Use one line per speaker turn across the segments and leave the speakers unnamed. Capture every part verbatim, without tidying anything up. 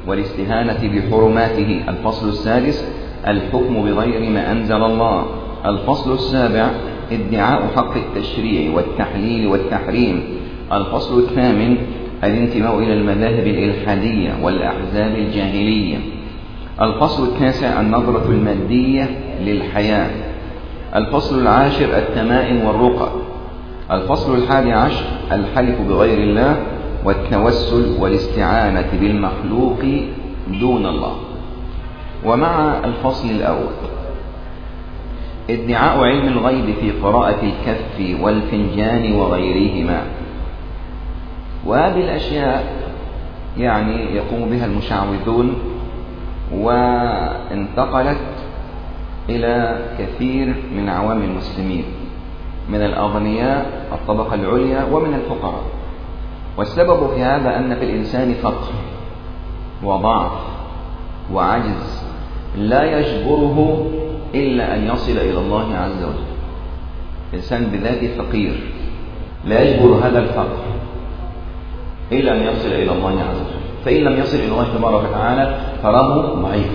والاستهانة بحرماته. الفصل السادس الحكم بغير ما أنزل الله. الفصل السابع ادعاء حق التشريع والتحليل والتحريم. الفصل الثامن الانتماء إلى المذاهب الإلحادية والأحزاب الجاهلية. الفصل التاسع النظرة المادية للحياة. الفصل العاشر التمائم والرقى. الفصل الحادي عشر الحلف بغير الله والتوسل والاستعانة بالمخلوق دون الله. ومع الفصل الأول ادعاء علم الغيب في قراءة الكف والفنجان وغيرهما. وهذه الأشياء يعني يقوم بها المشعوذون، وانتقلت إلى كثير من عوام المسلمين من الأغنياء الطبقة العليا ومن الفقراء. والسبب في هذا أن في الإنسان فقر وضعف وعجز لا يجبره إلا أن يصل إلى الله عز وجل. الإنسان بذاته فقير لا يجبر هذا الفقر إلا أن يصل إلى الله عز وجل، فإن لم يصل إلى الله تبارك وتعالى فراه ضعيف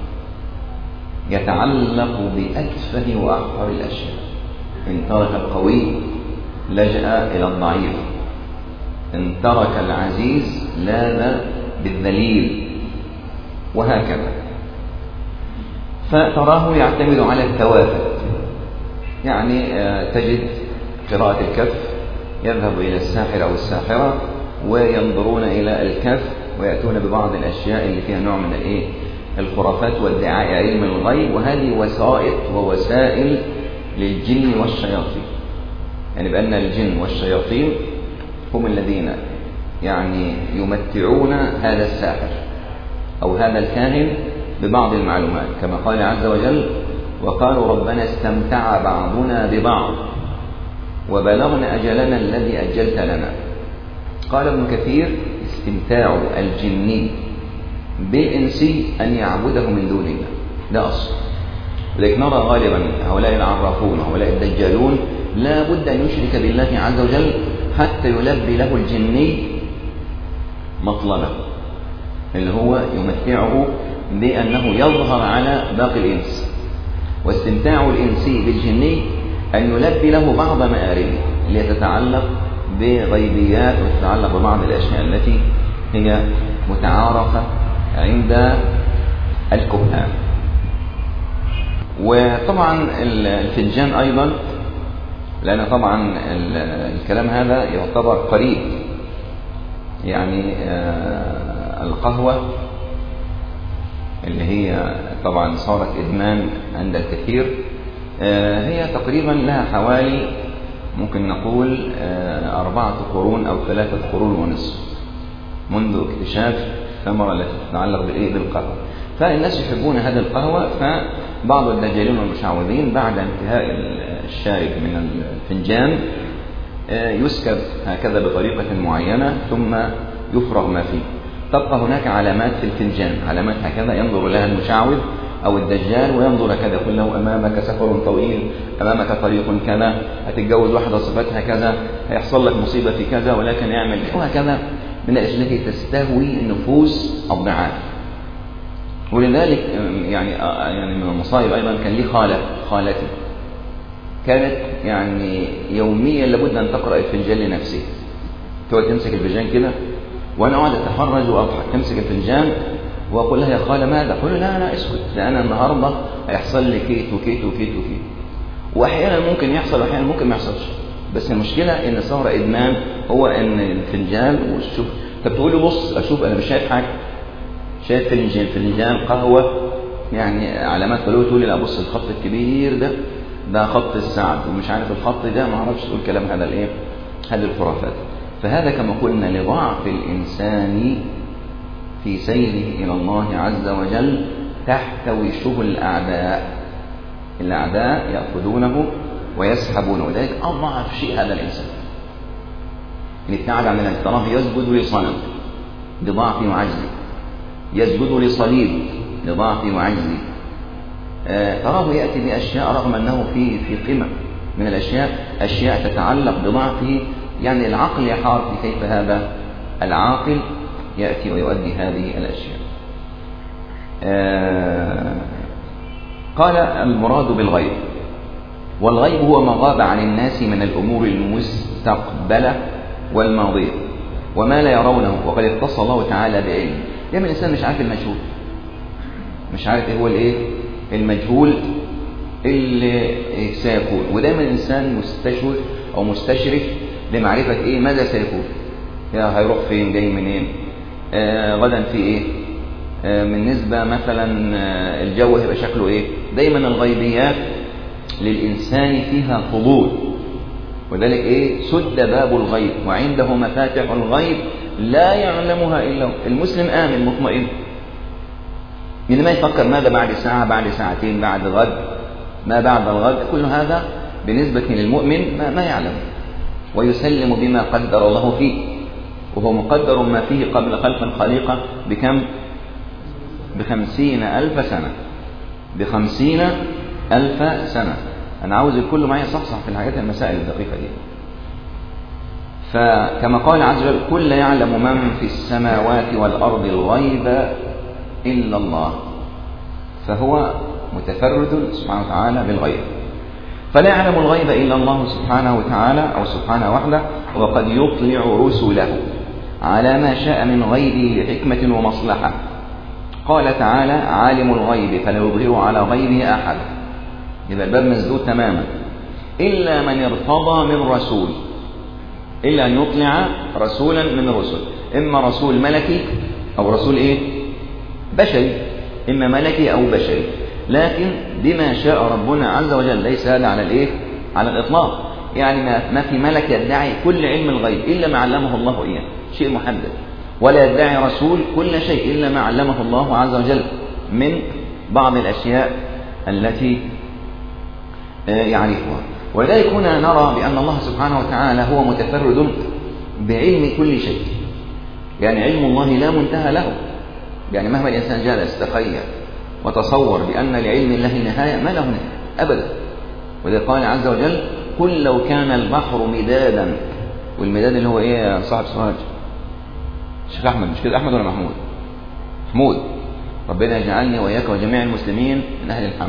يتعلق بأتفه وأحقر الأشياء. إن ترك القوي لجأ إلى الضعيف، إن ترك العزيز لاذ بالذليل، وهكذا. فتراه يعتمد على التوافت، يعني تجد قراءة الكف يذهب إلى الساحر أو الساحرة وينظرون إلى الكف ويأتون ببعض الأشياء اللي فيها نوع من الإيه الخرافات وادعاء علم الغيب. وهذه وسائط ووسائل للجن والشياطين، يعني بأن الجن والشياطين هم الذين يعني يمتعون هذا الساحر أو هذا الكاهن ببعض المعلومات، كما قال عز وجل وقالوا ربنا استمتع بعضنا ببعض وبلغنا أجلنا الذي أجلت لنا. قال ابن كثير استمتاع الجني بالإنسي أن يعبده من دون الله، ده أصل. لذلك نرى غالبا هؤلاء العرافون هؤلاء الدجالون لا بد أن يشرك بالله عز وجل حتى يلبي له الجني مطلبه، اللي هو يمتعه بأنه يظهر على باقي الإنس. واستمتاع الإنسي بالجني أن يلبي له بعض مآربه ليتتعلق بغيبيات وتتعلق ببعض الأشياء التي هي متعارفة عند الكهان. وطبعا الفنجان أيضا، لأن طبعا الكلام هذا يعتبر قريب، يعني القهوة اللي هي طبعا صارت إدمان عند الكثير، هي تقريبا لها حوالي ممكن نقول أربعة قرون أو ثلاثة قرون ونصف منذ اكتشاف الثمرة التي تتعلق بالإيه بالقهوة. فالناس يحبون هذه القهوة، فبعض الدجالين والمشعوذين بعد انتهاء الشارب من الفنجان يسكب هكذا بطريقة معينة ثم يفرغ ما فيه. تبقى هناك علامات في الفنجان، علامات هكذا ينظر لها المشعوذ أو الدجال وينظر كذا، يقول له أمامك سفر طويل، أمامك طريق كذا، هتتجوز واحدة صفتها كذا، هيحصل لك مصيبة في كذا، ولكن يعمل وهكذا من الأشياء التي تستهوي نفوس الضعاف. ولذلك يعني يعني من المصائب أيضا كان لي خالة خالتي كانت يعني يوميا لابد أن تقرأ الفنجان لنفسها، تقعد تمسك الفنجان كده وأنا أقعد أتفرج وأضحك، تمسك الفنجان وأقول لها يا خالة ماذا؟ أقول لا لا اسكت، ده أنا النهاردة هيحصل لي كيت وكيت وكيت وكيت. وأحيانا ممكن يحصل وأحيانا ممكن ما يحصلش، بس المشكلة إن صار إدمان، هو إن الفنجان والشوف. طب تقول لي بص أشوف، أنا مش شايف حاجة، شايف فنجان فنجان قهوة يعني علامات فلو تقول لي لا بص الخط الكبير ده ده خط السعد ومش عارف الخط ده، ما اعرفش تقول كلام هذا الايه هذه الخرافات. فهذا كما قلنا لضعف الإنسان في سيره إلى الله عز وجل تحت وشه الأعداء. الأعداء يأخذونه ويسحبونه، وذلك أضعف شيء هذا الإنسان اللي ابتعد عن الله. تراه يسجد لصنم لضعفه وعجزه، يسجد لصليب لضعفه وعجزه، آه تراه يأتي بأشياء رغم أنه في في قمة من الأشياء، أشياء تتعلق بضعفه. يعني العقل يحار في كيف هذا العاقل يأتي ويؤدي هذه الأشياء. آه قال المراد بالغيب، والغيب هو ما غاب عن الناس من الأمور المستقبلة والماضية وما لا يرونه، وقد اختص الله تعالى بعلم. دايما الإنسان مش عارف المجهول، مش عارف ايه هو الايه المجهول اللي سيكون، ودايما الإنسان مستشرف أو مستشرف لمعرفة ايه ماذا سيكون، يا هيروح فين، جاي منين، آه غدا في ايه، آه بالنسبة مثلا آه الجو هيبقى شكله ايه. دايما الغيبيات للإنسان فيها فضول، وذلك ايه سد باب الغيب وعنده مفاتح الغيب لا يعلمها إلا هو. المسلم آمن مطمئن، من ما يفكر ماذا بعد ساعة، بعد ساعتين، بعد غد، ما بعد الغد، كل هذا بالنسبة للمؤمن ما, ما يعلم، ويسلم بما قدر الله فيه، وهو مقدر ما فيه قبل خلق الخليقة بكم؟ بخمسين ألف سنة، بخمسين ألف سنة. أنا عاوز الكل معي صحصح في الحاجات المسائل الدقيقة دي. فكما قال عز وجل: كل يعلم من في السماوات والأرض الغيب إلا الله، فهو متفرد سبحانه وتعالى بالغيب، فلا يعلم الغيب إلا الله سبحانه وتعالى أو سبحانه وحده، وقد يطلع رسله على ما شاء من غيبه لحكمة ومصلحة. قال تعالى: عالم الغيب فلا يظهر على غيبه أحد، يبقى الباب مسدود تماما، إلا من ارتضى من رسول، إلا أن يطلع رسولا من الرسل، إما رسول ملكي أو رسول إيه؟ بشري، إما ملكي أو بشري، لكن بما شاء ربنا عز وجل، ليس هذا على الإيه؟ على الإطلاق، يعني ما في ملك يدعي كل علم الغيب إلا ما علمه الله إياه، شيء محدد، ولا يدعي رسول كل شيء إلا ما علمه الله عز وجل من بعض الأشياء التي يعرفها. ولذلك هنا نرى بأن الله سبحانه وتعالى هو متفرد بعلم كل شيء، يعني علم الله لا منتهى له، يعني مهما الإنسان جالس تخيل وتصور بأن لعلم الله نهاية، ما له نهاية أبدا. وذلك قال عز وجل: قل لو كان البحر مدادا، والمداد اللي هو إيه يا صاحب سراج؟ الشيخ أحمد، مش كده أحمد ولا محمود؟ محمود، ربنا يجعلني وإياك وجميع المسلمين من أهل الحمد.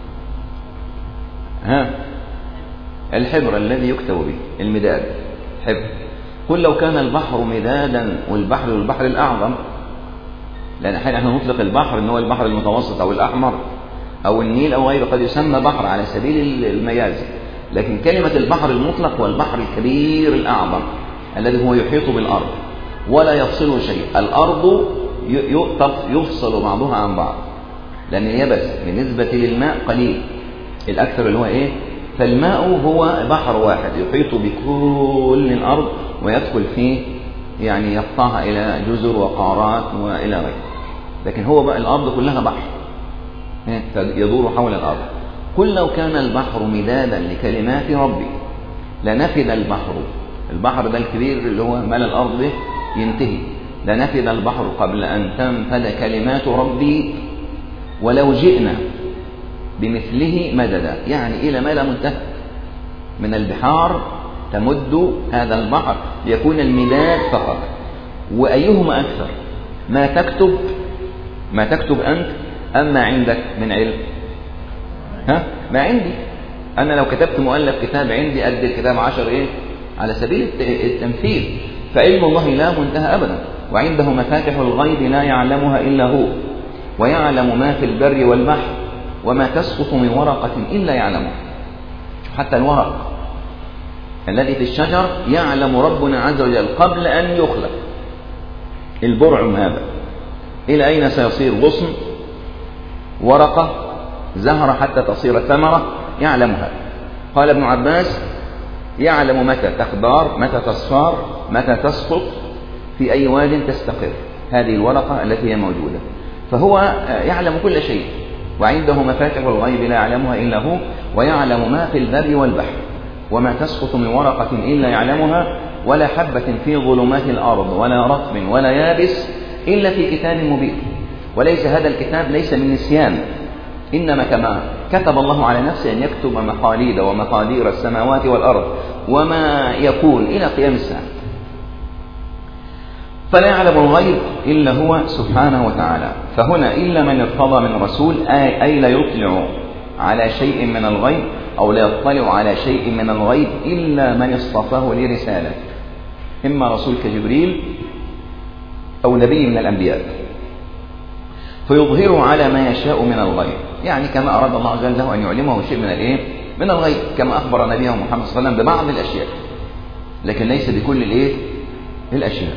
ها، الحبر الذي يكتب به، المداد، حبر. قل لو كان البحر مدادا، والبحر والبحر الأعظم، لأن أحيانا نحن نطلق البحر إن هو البحر المتوسط أو الأحمر أو النيل أو غيره، قد يسمى بحر على سبيل المجاز، لكن كلمة البحر المطلق هو البحر الكبير الأعظم الذي هو يحيط بالأرض ولا يفصله شيء. الأرض يفصل بعضها عن بعض، لأن اليبس بالنسبة للماء قليل، الأكثر اللي هو إيه؟ فالماء هو بحر واحد يحيط بكل الأرض ويدخل فيه، يعني يقطعها إلى جزر وقارات وإلى غيره، لكن هو بقى الأرض كلها بحر يدور حول الأرض. قل لو كان البحر مدادا لكلمات ربي لنفد البحر، البحر ده الكبير اللي هو ملا الأرض به ينتهي، لنفد البحر قبل أن تنفد كلمات ربي ولو جئنا بمثله مددا، يعني إلى ما لا منتهى من البحار تمد هذا البحر ليكون المداد فقط. وأيهما أكثر، ما تكتب ما تكتب أنت أم ما عندك من علم؟ ها، ما عندي أنا لو كتبت مؤلف كتاب عندي أدي الكتاب عشر إيه على سبيل التمثيل، فعلم الله لا منتهى أبدا، وعنده مفاتح الغيب لا يعلمها إلا هو، ويعلم ما في البر والبحر وما تسقط من ورقة إلا يعلمها. حتى الورق الذي في الشجر يعلم ربنا عز وجل قبل أن يخلق. البرعم هذا إلى أين سيصير؟ غصن، ورقة، زهرة، حتى تصير ثمرة، يعلمها. قال ابن عباس: يعلم متى تخضار، متى تصفار، متى تسقط، في أي واد تستقر هذه الورقة التي هي موجودة. فهو يعلم كل شيء، وعنده مفاتح الغيب لا يعلمها إلا هو، ويعلم ما في البر والبحر وما تسقط من ورقة إلا يعلمها، ولا حبة في ظلمات الأرض ولا رطب ولا يابس إلا في كتاب مبين. وليس هذا الكتاب ليس من نسيان، إنما كما كتب الله على نفسه أن يكتب مقاليد ومقادير السماوات والأرض وما يكون إلى قيام الساعة. فلا يعلم الغيب إلا هو سبحانه وتعالى. فهنا إلا من ارتضى من رسول، أي, أي لا يطلع على شيء من الغيب أو لا يطلع على شيء من الغيب إلا من اصطفاه لرسالة، إما رسول كجبريل أو نبي من الأنبياء، فيظهره على ما يشاء من الغيب، يعني كما أراد الله عز وجل له أن يعلمه شيء من الإيه؟ من الغيب، كما أخبر نبيه محمد صلى الله عليه وسلم ببعض الأشياء، لكن ليس بكل الإيه؟ الأشياء،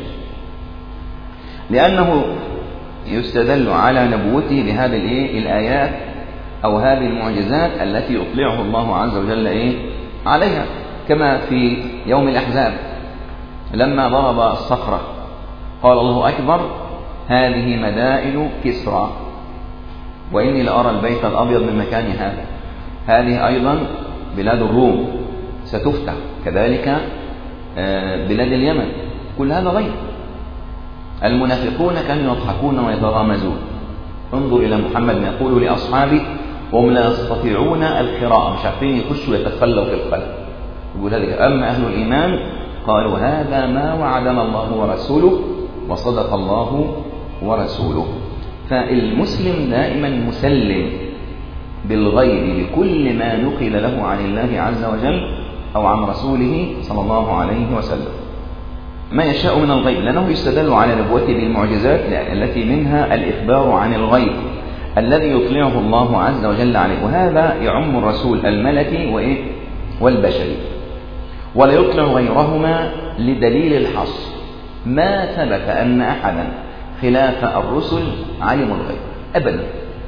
لأنه يستدل على نبوته بهذه الإيه؟ الآيات أو هذه المعجزات التي يطلعه الله عز وجل إيه؟ عليها، كما في يوم الأحزاب لما ضرب الصخرة قال الله أكبر هذه مدائن كسرى وإني لأرى البيت الأبيض من مكان هذا. هذه أيضا بلاد الروم ستفتح، كذلك بلاد اليمن، كل هذا غيب. المنافقون كانوا يضحكون ويتغامزون. انظر إلى محمد يقول لأصحابه وهم لا يستطيعون القراءة، مش عارفين يخشوا يتخلوا في القلب، يقول هذا. أما أهل الإيمان قالوا هذا ما وعدنا الله ورسوله وصدق الله ورسوله. فالمسلم دائما مسلم بالغيب بكل ما نقل له عن الله عز وجل أو عن رسوله صلى الله عليه وسلم، ما يشاء من الغيب، لأنه يستدل على نبوته بالمعجزات التي منها الإخبار عن الغيب الذي يطلعه الله عز وجل عليه، وهذا يعم الرسول الملكي وإيه؟ والبشري، ولا يطلع غيرهما لدليل الحصر. ما ثبت أن أحدا خلاف الرسل علموا الغيب أبدا،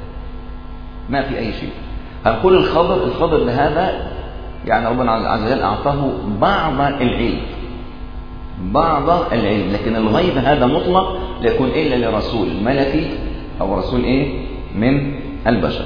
ما في أي شيء. هنقول الخضر الخضر لهذا يعني ربنا عز وجل أعطاه بعض العلم بعض العلم لكن الغيب هذا مطلق لا يكون إلا لرسول ملكي أو رسول إيه؟ من البشر.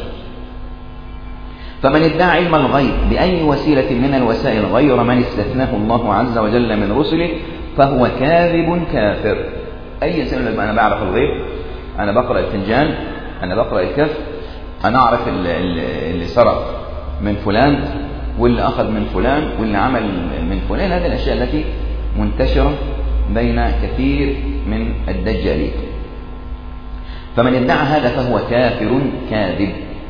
فمن ادعى علم الغيب بأي وسيلة من الوسائل غير من استثناه الله عز وجل من رسله فهو كاذب كافر. أي سنة أنا بعرف الغيب، أنا بقرأ الفنجان، أنا بقرأ الكف، أنا أعرف اللي سرق من فلان واللي أخذ من فلان واللي عمل من فلان، هذه الأشياء التي منتشرة بين كثير من الدجالين. فمن ادعى هذا فهو كافر كاذب،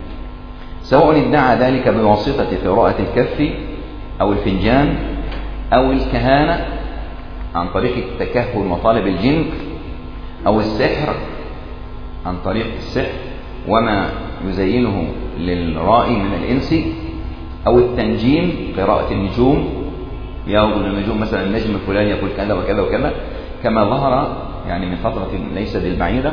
سواء ادعى ذلك بواسطة قراءة الكف أو الفنجان أو الكهانة عن طريق التكهن وطالب الجن، أو السحر عن طريق السحر وما يزينه للرائي من الإنس، أو التنجيم قراءة النجوم، يقول النجوم مثلا النجم الفلاني يقول كذا وكذا وكذا، كما ظهر يعني من فترة ليست بالبعيدة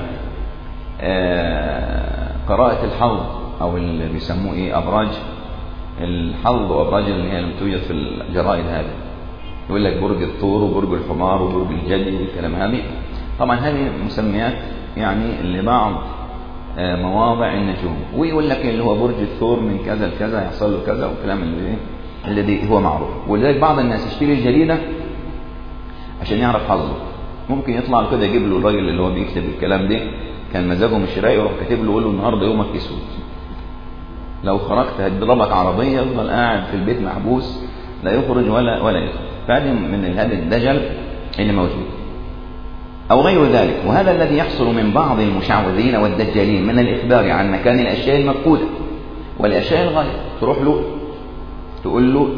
قراءة الحظ أو اللي بيسموه إيه أبراج الحظ وأبراج اللي هي توجد في الجرائد، هذا يقول لك برج الثور وبرج الحمار وبرج الجدي والكلام هذه. طبعا هذه مسميات يعني لبعض مواضع النجوم، ويقول لك اللي هو برج الثور من كذا لكذا يحصل له كذا والكلام اللي الذي هو معروف. ولذلك بعض الناس يشتري الجريدة عشان يعرف حظه، ممكن يطلع له كده يجيب له الراجل اللي هو بيكتب الكلام ده كان مزاجه مش رايق يروح كاتب له يقول له النهارده يومك اسود، لو خرجت هتضربك عربيه، يفضل قاعد في البيت محبوس لا يخرج ولا ولا يخرج. فهذا من هذا الدجل اللي موجود أو غير ذلك. وهذا الذي يحصل من بعض المشعوذين والدجالين من الإخبار عن مكان الأشياء المفقودة والأشياء الغاية. تروح له تقول له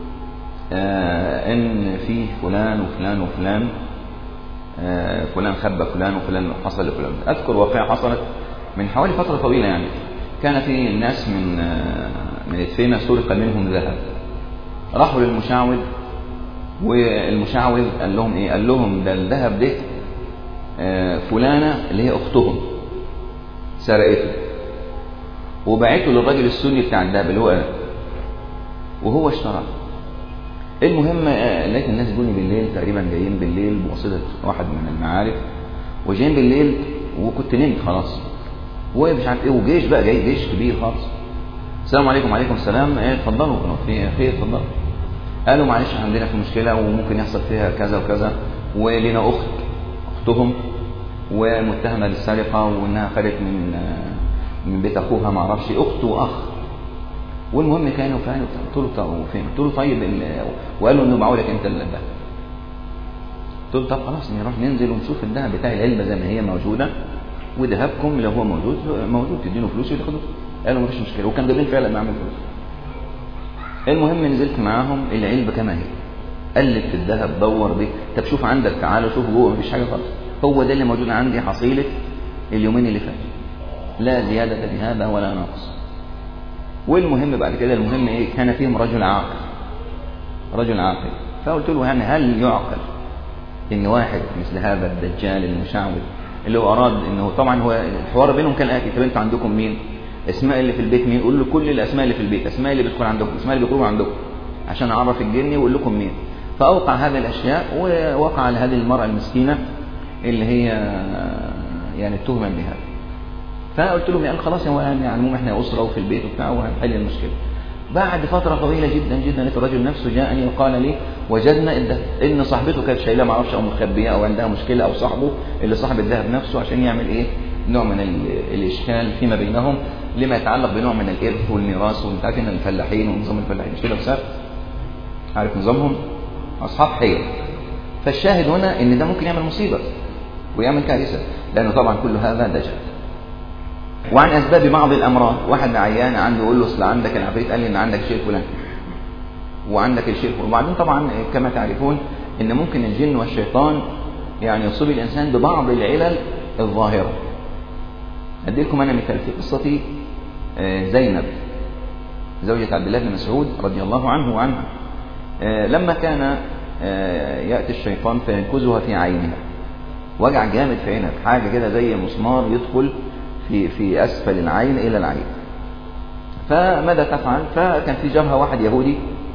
آه إن فيه فلان وفلان وفلان، آه فلان خبى فلان وفلان حصل لفلان. أذكر واقعة حصلت من حوالي فترة طويلة، يعني كان في الناس من آه من إدفينة سرق منهم ذهب، راحوا للمشعوذ والمشعوذ قال لهم إيه؟ قال لهم ده الذهب ده آه فلانة اللي هي أختهم سرقته وبعته للراجل السني بتاع الذهب اللي هو أنا وهو اشترى. المهم لقيت الناس جوني بالليل تقريبا، جايين بالليل بواسطة واحد من المعارف، وجايين بالليل وكنت نمت خلاص ومش عارف ايه، وجيش بقى جاي جيش كبير خالص. السلام عليكم. وعليكم السلام. ايه اتفضلوا في خير اتفضلوا. قالوا معلش عندنا في مشكله وممكن يحصل فيها كذا وكذا، ولنا اخت اختهم ومتهمه بالسرقه وانها خدت من من بيت اخوها ما اعرفش اخت واخ. والمهم كانوا فين؟ قلت له فين؟ قلت له طيب، وقالوا انه باعوا لك انت الذهب. قلت له طب خلاص نروح ننزل ونشوف الذهب بتاع العلبة زي ما هي موجودة، وذهبكم لو هو موجود موجود تدينه فلوس وتاخدوه. قالوا مفيش مشكلة، وكان جايبين فعلا معاهم فلوس. المهم نزلت معاهم، العلبة كما هي، قلت في الذهب، دور بيه، طب شوف عندك، تعالوا شوف جوه، مفيش حاجة خالص، هو ده اللي موجود عندي، حصيلة اليومين اللي فاتوا، لا زيادة بهذا ولا نقص. والمهم بعد كده، المهم ايه، كان فيهم رجل عاقل، رجل عاقل. فقلت له يعني هل يعقل ان واحد مثل هذا الدجال المشعوذ اللي هو اراد انه، طبعا هو الحوار بينهم كان اكيد، طب انتوا عندكم مين؟ اسماء اللي في البيت مين؟ قول له كل الاسماء اللي في البيت، اسماء اللي بتدخل عندكم، اسماء اللي بيخرجوا عندكم، عشان اعرف الجني واقول لكم مين. فاوقع هذه الاشياء، ووقع على هذه المرأة المسكينة اللي هي يعني التهمة بهذا. فقلت لهم يعني خلاص، هو يعني المهم احنا اسره وفي البيت وبتاع وهنحل المشكله. بعد فتره طويله جدا جدا لقيت الرجل نفسه جاءني وقال لي وجدنا الذهب، ان صاحبته كانت شايله ما اعرفش او مخبيه او عندها مشكله، او صاحبه اللي صاحب الذهب نفسه عشان يعمل ايه، نوع من الاشكال فيما بينهم لما يتعلق بنوع من الارث والميراث. وانت عارف ان الفلاحين ونظام الفلاحين مش كده بسبب عارف نظامهم اصحاب حيل. فالشاهد هنا ان ده ممكن يعمل مصيبه ويعمل كارثه، لانه طبعا كل هذا دجال. وعن أسباب بعض الأمراض، واحد عيان عنده يقول له أصل عندك العفريت قال لي إن عندك شيء فلان وعندك الشيء فلان. وبعدين طبعا كما تعرفون إن ممكن الجن والشيطان يعني يصيب الإنسان ببعض العلل الظاهرة. أدي لكم أنا مثال في قصة زينب زوجة عبد الله بن مسعود رضي الله عنه وعنها، لما كان يأتي الشيطان فينكزها في عينها، وجع جامد في عينها، حاجة كده زي مسمار يدخل في في أسفل العين إلى العين. فماذا تفعل؟ فكان في جارها واحد يهودي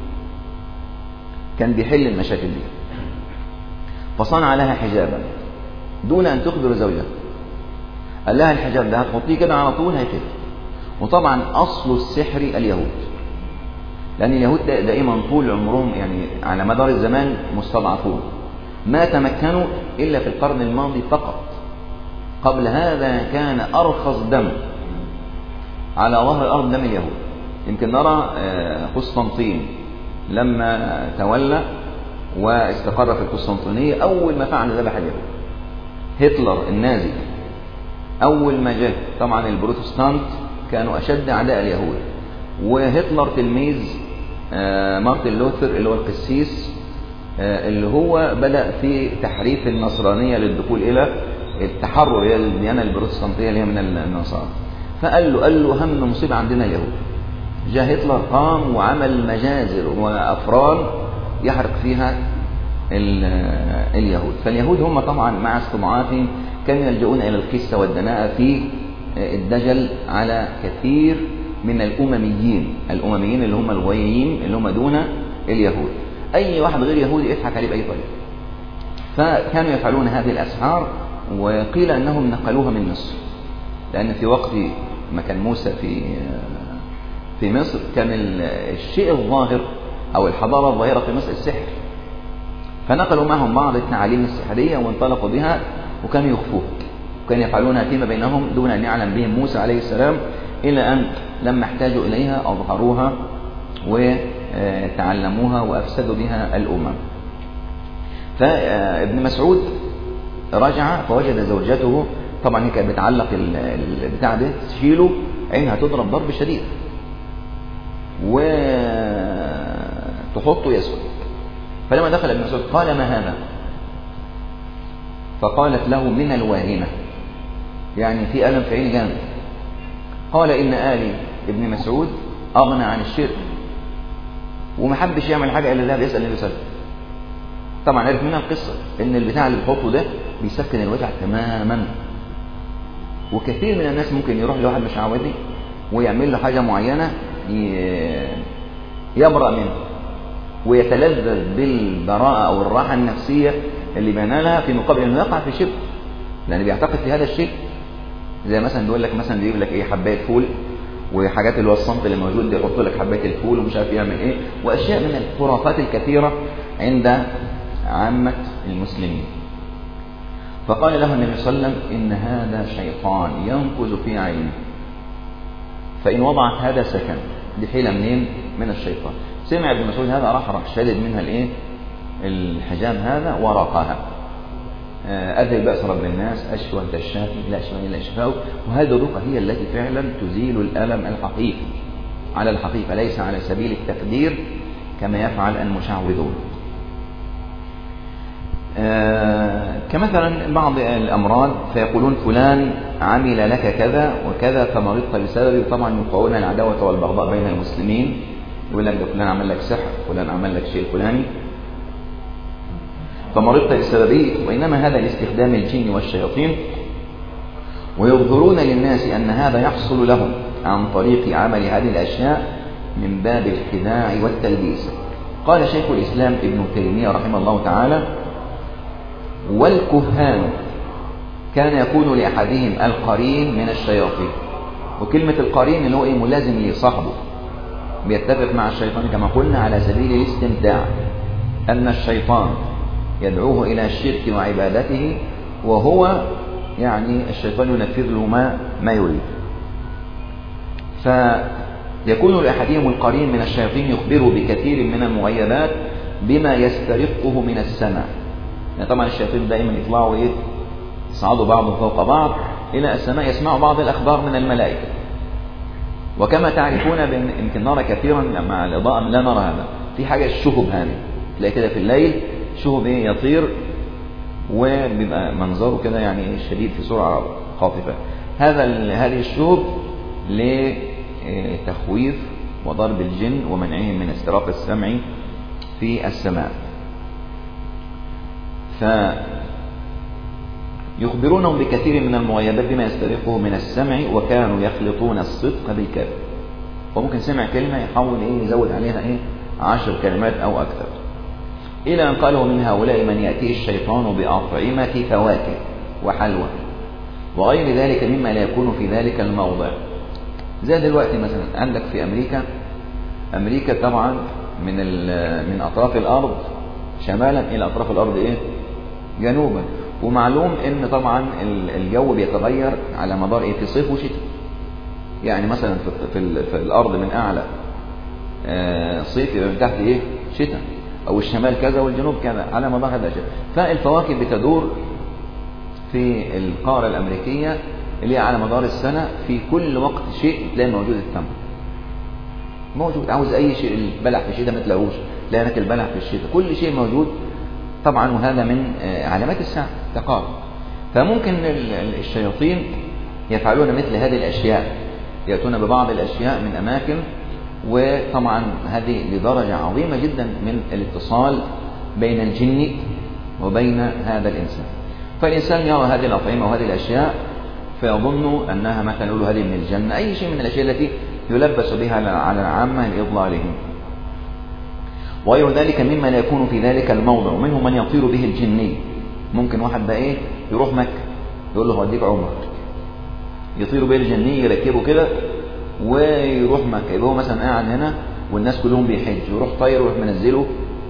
كان بيحل المشاكل دي، فصنع لها حجابا دون أن تخبر زوجها. قال لها الحجاب ده هتحطيه كده على طول هيخف. وطبعا أصل السحر اليهود، لأن اليهود دائما طول عمرهم يعني على مدار الزمان مستضعفون، ما تمكنوا إلا في القرن الماضي فقط. قبل هذا كان أرخص دم على ظهر الأرض دم اليهود. يمكن نرى قسطنطين لما تولى واستقر في القسطنطينية، أول ما فعل ذبح اليهود. هتلر النازي أول ما جاء، طبعا البروتستانت كانوا أشد أعداء اليهود، وهتلر تلميذ مارتن لوثر اللي هو القسيس اللي هو بدأ في تحريف النصرانية للدخول إلى التحرر إلى الديانة البروتستانتية اللي هي من النصارى. فقال له قال له هم مصيبة عندنا اليهود. جاء هتلر قام وعمل مجازر وأفران يحرق فيها اليهود. فاليهود هم طبعا مع استضعافهم كانوا يلجؤون إلى الخسة والدناءة في الدجل على كثير من الأمميين، الأمميين اللي هم الغيين اللي هم دون اليهود. أي واحد غير يهودي يضحك عليه بأي طريقة. فكانوا يفعلون هذه الأسحار، وقيل أنهم نقلوها من مصر، لأن في وقت ما كان موسى في في مصر كان الشيء الظاهر أو الحضارة الظاهرة في مصر السحر، فنقلوا معهم بعض التعاليم السحرية وانطلقوا بها وكانوا يخفوها، وكانوا يفعلونها فيما بينهم دون أن يعلم بهم موسى عليه السلام، إلى أن لما احتاجوا إليها أظهروها وتعلموها وأفسدوا بها الأمم. فابن مسعود رجع فوجد زوجته، طبعا هي كانت بتعلق البتاع ده تشيله عينها تضرب ضرب شديد وتحطه يسود. فلما دخل ابن مسعود قال ما هذا؟ فقالت له من الواهنة، يعني في ألم في عيني جامد. قال إن آلي ابن مسعود أغنى عن الشرك ومحبش يعمل حاجة إلا ذهب يسأل النبي صلى الله عليه وسلم. طبعا عرف منها القصة إن البتاع اللي بيحطه ده بيسكن الوجع تماما. وكثير من الناس ممكن يروح لواحد مش عاودي ويعمل له حاجة معينة يبرأ منه ويتلذذ بالبراءة أو الراحة النفسية اللي بينالها، في مقابل إنه يقع في شرك، لأن بيعتقد في هذا الشيء. زي مثلا بيقول لك مثلا بيجيب لك إيه حباية فول وحاجات اللي هو الصنف اللي موجود ده يحط لك حباية الفول ومش عارف يعمل إيه، وأشياء من الخرافات الكثيرة عند عامة المسلمين. فقال له النبي صلى الله عليه وسلم إن هذا شيطان ينفذ في عينه، فإن وضعت هذا سكن. دي حيلة منين؟ من الشيطان. سمع ابن مسعود هذا راح راح شدد منها الايه الحجاب هذا ورقها أذهب بأس رب الناس، أشفى وأنت الشافي، لا شفاء إلا شفاؤك. وهذه الرقى هي التي فعلا تزيل الألم الحقيقي على الحقيقة، ليس على سبيل التقدير كما يفعل المشعوذون. آه كمثلا بعض الأمراض فيقولون فلان عمل لك كذا وكذا فمرضت بسببه، طبعا يوقعون العداوة والبغضاء بين المسلمين، يقول لك ده فلان عمل لك سحر، فلان عمل لك شيء فلاني فمرضت بسببه، وإنما هذا لاستخدام الجن والشياطين، ويظهرون للناس أن هذا يحصل لهم عن طريق عمل هذه الأشياء من باب الخداع والتلبيس. قال شيخ الإسلام ابن تيمية رحمه الله تعالى: والكهان كان يكون لأحدهم القرين من الشياطين. وكلمة القرين اللي هو إيه؟ ملازم لصاحبه، بيتفق مع الشيطان كما قلنا على سبيل الاستمتاع، أن الشيطان يدعوه إلى الشرك وعبادته، وهو يعني الشيطان ينفذ له ما ما يريد. فيكون لأحدهم القرين من الشياطين يخبره بكثير من المغيبات بما يسترقه من السماء. يعني طبعا الشياطين دائما يطلعوا ايه؟ يصعدوا بعضهم فوق بعض إلى السماء، يسمعوا بعض الأخبار من الملائكة. وكما تعرفون يمكن نرى كثيرا مع الإضاءة لا نرى هذا، في حاجة الشهب هذه تلاقي كده في الليل شهب ايه؟ يطير وبيبقى منظره كده يعني شديد في سرعة خاطفة. هذا هذه الشهب لتخويف وضرب الجن ومنعهم من استراق السمع في السماء. فيخبرونهم بكثير من المغيبات بما يسترقه من السمع، وكانوا يخلطون الصدق بالكذب. وممكن سمع كلمة يحاول ايه؟ يزود عليها ايه؟ عشر كلمات أو أكثر. إلى أن قالوا من هؤلاء من يأتيه الشيطان بأطعمة فواكه وحلوى وغير ذلك مما لا يكون في ذلك الموضع. زي دلوقتي مثلا عندك في أمريكا، أمريكا طبعا من من أطراف الأرض شمالا إلى أطراف الأرض إيه؟ جنوبا. ومعلوم إن طبعا الجو بيتغير على مدار إيه؟ في صيف وشتاء. يعني مثلا في, في الأرض من أعلى صيف يبقى من تحت إيه؟ شتاء، أو الشمال كذا والجنوب كذا على مدار هذا الشيء. فالفواكه بتدور في القارة الأمريكية اللي هي على مدار السنة، في كل وقت شيء تلاقي موجود. التمر موجود، عاوز أي شيء. البلح في الشتاء ما تلاقوش، تلاقي هناك البلح في الشتاء، كل شيء موجود طبعا. وهذا من علامات الساعة تقارب. فممكن الشياطين يفعلون مثل هذه الأشياء، يأتون ببعض الأشياء من أماكن، وطبعا هذه لدرجة عظيمة جدا من الاتصال بين الجن وبين هذا الإنسان. فالإنسان يرى هذه الأطعمة وهذه الأشياء فيظن أنها مثلا نقول هذه من الجنة، أي شيء من الأشياء التي يلبس بها على العامة لإضلالهم. وغير ذلك مما لا يكون في ذلك الموضع. ومنه من يطير به الجني. ممكن واحد بقى إيه؟ يروح مكة يقول له هوديك عمرة، يطير به الجني يركبه كده ويروح مكة. يبقى هو مثلا قاعد هنا والناس كلهم بيحج، يروح طير ويروح منزله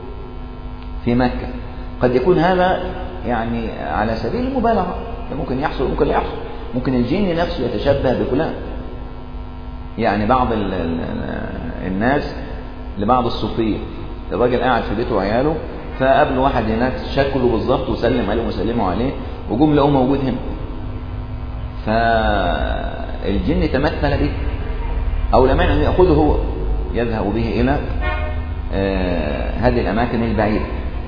في مكة. قد يكون هذا يعني على سبيل المبالغة، ممكن يحصل ممكن لا يحصل. ممكن الجن نفسه يتشبه بفلان. يعني بعض ال ال الناس لبعض الصوفية، الراجل قاعد في بيته وعياله، فقابل واحد هناك شكله بالظبط وسلم عليه وسلموا عليه، وجم لقوه موجود هنا. فالجن تمثل به، أو لمن أن يأخذه هو يذهب به إلى آه هذه الأماكن البعيدة.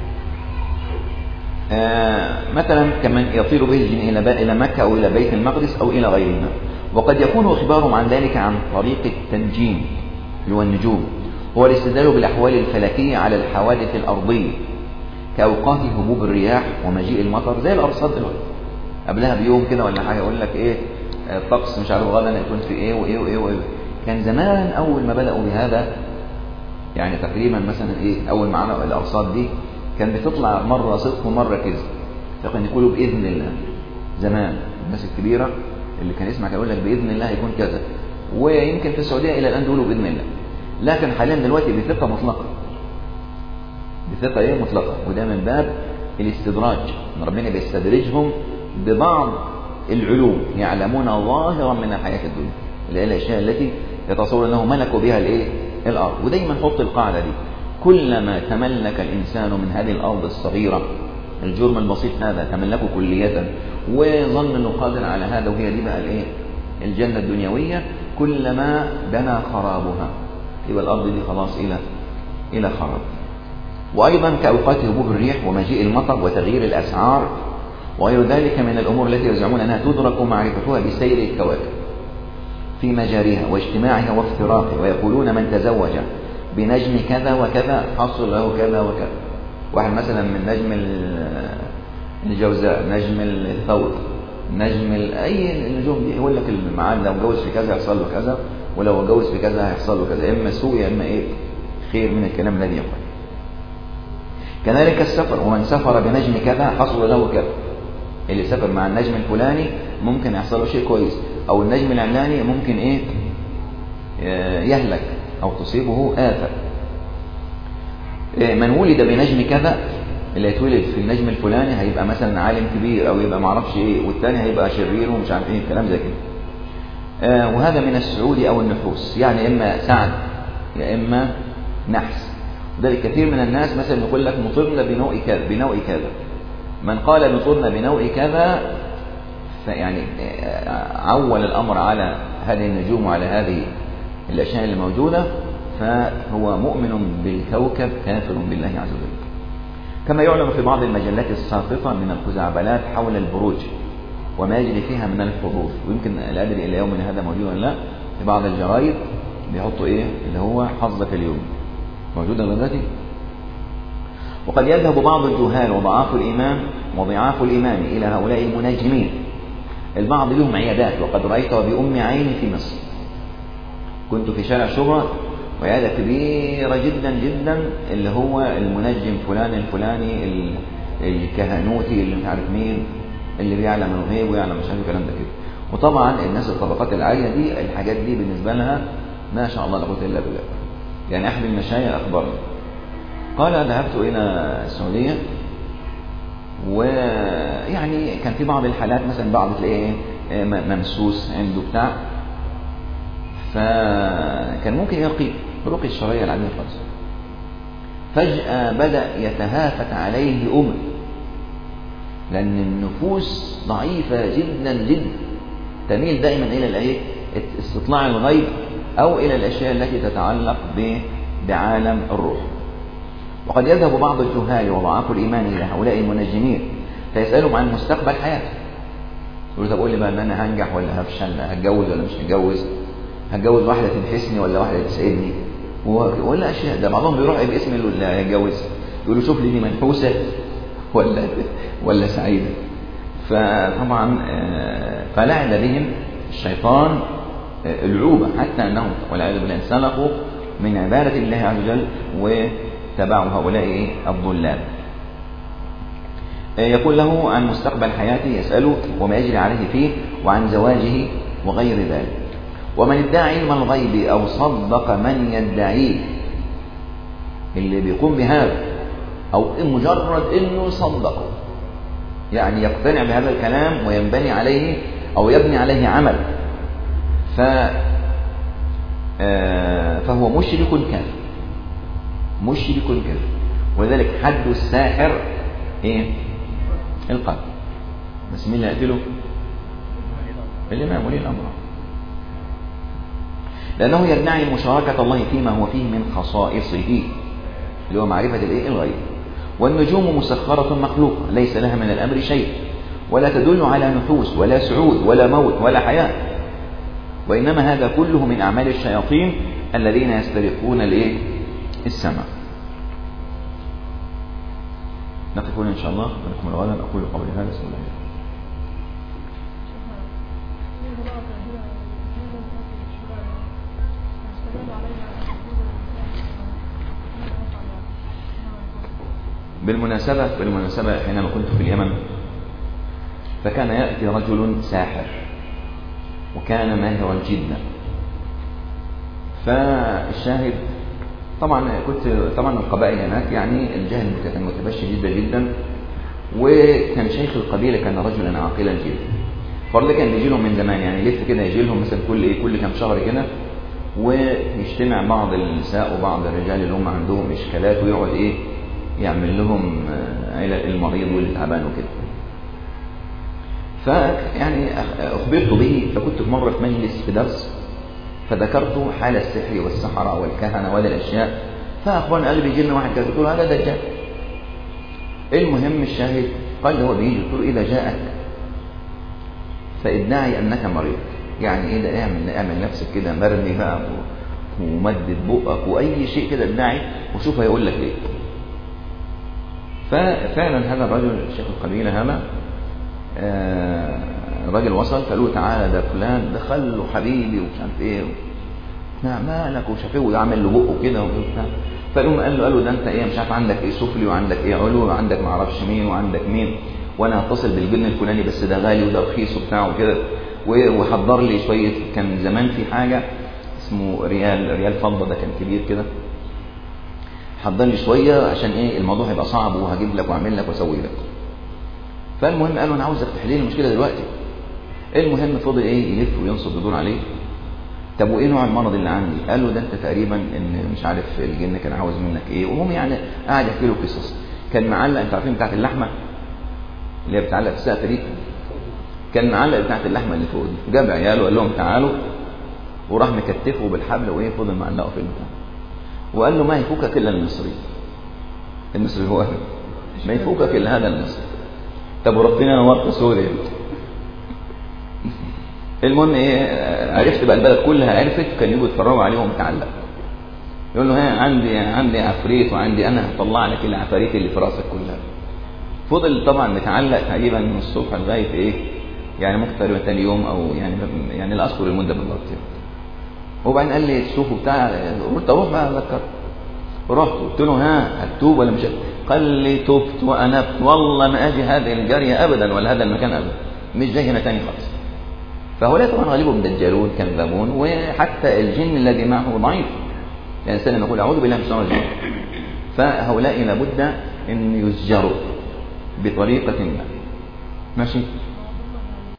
آه مثلا كمن يطير به الجن إلى إلى مكة أو إلى بيت المقدس أو إلى غيرها. وقد يكون إخبارهم عن ذلك عن طريق التنجيم اللي هو النجوم، هو الاستدلال بالأحوال الفلكية على الحوادث الأرضية كأوقات هبوب الرياح ومجيء المطر، زي الأرصاد دلوقتي قبلها بيوم كده ولا حاجة يقول لك إيه الطقس مش عارف غدا يكون في إيه وإيه وإيه وإيه. كان زمان أول ما بدأوا بهذا يعني تقريبا مثلا إيه أول ما عملوا الأرصاد دي كان بتطلع مرة صدق ومرة كذب، فكان يقولوا بإذن الله. زمان الناس الكبيرة اللي كان يسمع كان يقول لك بإذن الله يكون كذا، ويمكن في السعودية إلى الآن بيقولوا بإذن الله. لكن حاليا دلوقتي بثقة مطلقة، بثقة إيه مطلقة. وده من باب الاستدراج، ربنا بيستدرجهم ببعض العلوم يعلمون ظاهرا من الحياة الدنيا، اللي هي الأشياء التي يتصور أنه ملكوا بها الإيه الأرض. ودايما حط القاعدة دي، كلما تملك الإنسان من هذه الأرض الصغيرة الجرم البسيط هذا تملكه كلية وظن أنه قادر على هذا، وهي دي بقى الإيه؟ الجنة الدنيوية، كلما دنا خرابها يبقى الأرض دي خلاص إلى إلى خراب. وأيضا كأوقات هبوب الريح ومجيء المطر وتغيير الأسعار وغير ذلك من الأمور التي يزعمون أنها تدرك معرفتها بسير الكواكب في مجاريها واجتماعها وافتراقها، ويقولون من تزوج بنجم كذا وكذا حصل له كذا وكذا. واحد مثلا من نجم الجوزاء، نجم الثور، نجم أي النجوم دي يقول لك المعاد لو جوز في كذا يحصل له كذا، ولو جوز في كذا هيحصل له كذا، إما سوء يا إما إيه خير من الكلام الذي يقول. كذلك السفر، ومن سفر بنجم كذا حصل له كذا. اللي سافر مع النجم الفلاني ممكن يحصل له شيء كويس، أو النجم العلاني ممكن إيه يهلك أو تصيبه آفة. من ولد بنجم كذا، اللي يتولد في النجم الفلاني هيبقى مثلا عالم كبير أو يبقى معرفش إيه، والتاني هيبقى شرير ومش عارف إيه الكلام زي كده. آه وهذا من السعود أو النحوس، يعني إما سعد يا إما نحس. ذلك كثير من الناس مثلا يقول لك مطرنا بنوع كذا بنوع كذا. من قال مطرنا بنوع كذا فيعني عول الأمر على هذه النجوم وعلى هذه الأشياء اللي موجودة، فهو مؤمن بالكوكب كافر بالله عز وجل. كما يعلم في بعض المجلات الساقطة من الخزعبلات حول البروج وما يجري فيها من الحظوظ، ويمكن لا أدري إلى يومنا هذا موجود ولا لا، في بعض الجرايد بيحطوا إيه اللي هو حظك اليوم، موجودة غداتي. وقد يذهب بعض الجهال وضعاف الإمام وضعاف الإمام إلى هؤلاء المنجمين. البعض لهم عيادات، وقد رأيتها بأم عيني في مصر. كنت في شارع شبرا وعيادة كبيرة جدا جدا اللي هو المنجم فلان الفلاني الكهنوتي اللي مش عارف مين اللي بيعلم الغيب ويعلم مش عارف الكلام ده كده. وطبعا الناس الطبقات العالية دي الحاجات دي بالنسبة لها ما شاء الله لا قوة إلا بالله. يعني أحد المشايخ أخبرني قال ذهبت إلى السعودية، ويعني كان في بعض الحالات مثلا بعض تلاقيه ممسوس عنده بتاع، فكان ممكن يرقي رقي الشرعية العادية خالص. فجأة بدأ يتهافت عليه أمر، لأن النفوس ضعيفة جدا جدا تميل دائما إلى الإيه؟ استطلاع الغيب أو إلى الأشياء التي تتعلق بعالم الروح. وقد يذهب بعض الجهال وضعاف الإيمان إلى هؤلاء المنجمين فيسألهم عن مستقبل حياته. يقول طب قول لي بقى ان انا هنجح ولا هفشل، هتجوز ولا مش هتجوز، هتجوز واحده تنحسني ولا واحده تسعدني، ولا اشياء. ده بعضهم بيروح باسم اللي هيتجوز يقولوا شوف لي دي منحوسه ولا ولا سعيده. فطبعا فلعب بهم الشيطان العوبه حتى انهم والعياذ بالله انسلخوا من عباده الله عز وجل وتبعوا هؤلاء الضلال. يقول له عن مستقبل حياته، يسأله وما يجري عليه فيه، وعن زواجه وغير ذلك. ومن ادعى علم الغيب أو صدق من يدعيه، اللي بيقوم بهذا أو مجرد إنه صدقه، يعني يقتنع بهذا الكلام وينبني عليه أو يبني عليه عمل، ف فهو مشرك كافر، مشرك كافر. وذلك حد الساحر إيه؟ القلب. بس مين اللي يقتله؟ الإمام ولي الأمر، لأنه يدعي مشاركة الله فيما هو فيه من خصائصه اللي هو معرفة الإيه؟ الغيب. والنجوم مسخرة مخلوقة ليس لها من الأمر شيء، ولا تدل على نحوس ولا سعود ولا موت ولا حياة، وإنما هذا كله من أعمال الشياطين الذين يسترقون الإيه؟ السماء. نقف هنا إن شاء الله ونكمل غدا. أقول قولي هذا بسم الله. بالمناسبة بالمناسبة حينما كنت في اليمن فكان يأتي رجل ساحر وكان ماهرا جدا. فالشاهد طبعا كنت طبعا القبائل هناك يعني الجهل كان متبشر جدا جدا، وكان شيخ القبيله كان رجلا عاقلا جدا. فرد كان بيجي لهم من زمان، يعني يلف كده يجي لهم مثلا كل ايه كل كام شهر كده، ويجتمع بعض النساء وبعض الرجال اللي هم عندهم اشكالات ويقعد ايه يعمل لهم علل المريض واللي تعبان وكده. فيعني أخبرت به، فكنت في مرة في مجلس في درس فذكرت حال السحر والسحرة والكهنة وهذه الأشياء، فأخبرني قال لي بيجي لنا واحد كذا، قلت له هذا دجال. المهم الشاهد قال هو بيجي، قلت له إذا جاءك فادعي أنك مريض، يعني إيه ده، اعمل اعمل نفسك كده مرمي بقى ومدد بقك وأي شيء كده ادعي وشوف هيقول لك إيه. ففعلا هذا الرجل الشيخ القبيلة هذا آه الراجل وصل، فقالوا تعالى ده فلان دخل له حبيبي ومش عارف ايه مالك ومش عارف ايه، ويعمل له بقه كده وبتاع. فاليوم قال له قال له ده انت ايه مش عارف، عندك ايه سفلي وعندك ايه علو وعندك ما اعرفش مين وعندك مين، وانا هتصل بالجن الفلاني بس ده غالي وده رخيص وبتاع وكده، وحضر لي شويه. كان زمان في حاجه اسمه ريال ريال فضه، ده كان كبير كده، حضر لي شويه عشان ايه الموضوع هيبقى صعب وهجيب لك واعمل لك واسوي لك. فالمهم قال له انا عاوزك تحل لي المشكله دلوقتي. المهم فضل ايه يلف وينصب يدور عليه. طب وايه نوع المرض اللي عندي؟ قال له ده انت تقريبا ان مش عارف الجن كان عاوز منك ايه، وهم يعني قاعد يحكي له قصص. كان معلق، انت عارفين بتاعت اللحمه اللي هي بتعلق في السقف دي، كان معلق بتاعت اللحمه اللي فوق دي، جاب عياله وقال لهم تعالوا، وراح مكتفه بالحبل وايه فضل معلقه في البتاع، وقال له ما يفوكك الا المصري. المصري هو ما يفوكك الا هذا المصري. طب وربنا نورت سوريا. المهم ايه عرفت بقى البلد كلها عرفت، كان يجوا يتفرجوا عليهم متعلق، يقول له ها عندي عندي عفريت وعندي انا هطلع لك العفاريت اللي في راسك كلها. فضل طبعا متعلق تقريبا من الصبح لغايه ايه يعني ممكن تقريبا ثاني يوم او يعني يعني لا اذكر المده بالضبط. وبعدين قال لي شوفوا بتاع، قلت اروح بقى اذكر، رحت قلت له ها هتوب ولا مش هتوب؟ قال لي تبت وانبت والله ما اجي هذه القريه ابدا ولا هذا المكان ابدا، مش جاي هنا تاني خالص. فهؤلاء طبعا غالبهم دجالون كذابون، وحتى الجن الذي معه ضعيف، يعني الانسان نقول اعوذ بالله من الشيطان الرجيم. فهؤلاء لابد ان يزجروا بطريقه ما، ماشي.